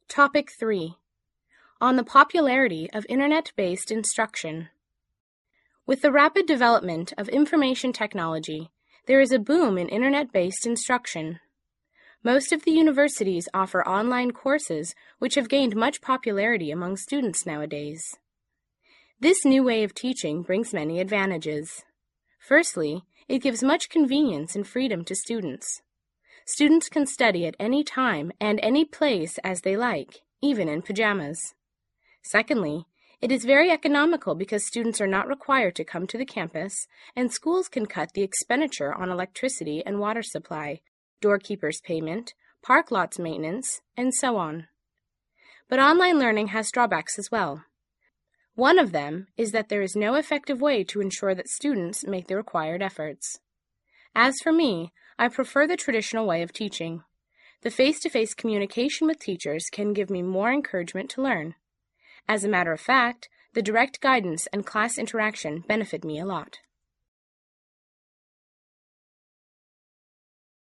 Topic 3. On the popularity of Internet-based instruction. With the rapid development of information technology, there is a boom in Internet-based instruction. Most of the universities offer online courses which have gained much popularity among students nowadays. This new way of teaching brings many advantages. Firstly, it gives much convenience and freedom to students. Students can study at any time and any place as they like, even in pajamas. Secondly, it is very economical because students are not required to come to the campus, and schools can cut the expenditure on electricity and water supply, doorkeepers' payment, park lots maintenance, and so on. But online learning has drawbacks as well. One of them is that there is no effective way to ensure that students make the required efforts. As for me, I prefer the traditional way of teaching. The face-to-face communication with teachers can give me more encouragement to learn. As a matter of fact, the direct guidance and class interaction benefit me a lot.